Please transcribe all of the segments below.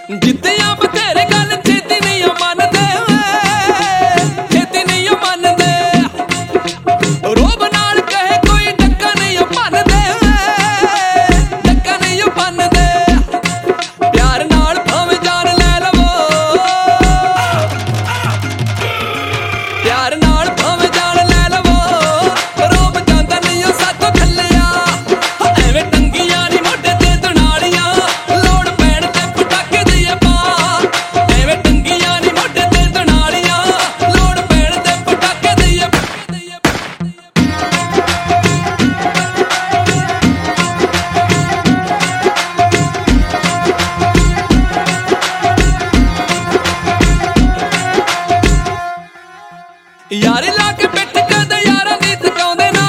ਜਿੱਤਿਆਂ ਬਥੇਰੇ ਗੱਲ ਛੇਤੀ ਨਹੀਂ ਉਹ ਮੰਨਦੇ, ਛੇਤੀ ਨਹੀਂ ਉਹ ਮੰਨਦੇ। ਰੋਬ ਨਾਲ ਕਹੇ ਕੋਈ ਡੱਕਾ ਨਹੀਂ ਉਹ ਭੰਨਦੇ, ਡੱਕਾ ਨਹੀਂ ਉਹ ਭੰਨਦੇ। ਪਿਆਰ ਨਾਲ ਭਾਵੇਂ ਜਾਨ ਲੈ ਲਵੋ, ਪਿਆਰ ਨਾਲ ਭਾਵੇਂ ਜਾਨ ਲੈ ਲਵੋ। ਰੋਬ ਜਾਂਦਾ ਨਹੀਂ ਉਹ ਸਾਥੋਂ ਥੱਲਿਆ, ਐਵੇਂ ਟੰਗੀਆਂ ਨੀ ਮੋਢੇ ਤੇ ਦੁਨਾਲੀਆਂ। ਲੋੜ ਪੈਣ ਤੇ ਪਟਾਕੇ ਦਈਏ ਪਾ, ਐਵੇਂ ਟੰਗੀਆਂ ਨੀ ਮੋਢੇ ਤੇ ਦੁਨਾਲੀਆਂ। ਲੋੜ ਪੈਣ ਤੇ ਪਟਾਕੇ ਦਈਏ ਪਾ। ਯਾਰੀ ਲਾ ਕੇ ਪਿੱਠ ਕਦੇ ਯਾਰਾਂ ਦੀ ਥਕਾਉਂਦੇ ਨਾ,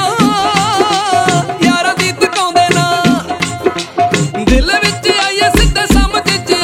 ਯਾਰਾਂ ਦੀ ਥਕਾਉਂਦੇ ਨਾ। ਦਿਲ ਵਿੱਚ ਆਈਏ ਸਿੱਧੇ ਸਮਝ 'ਚ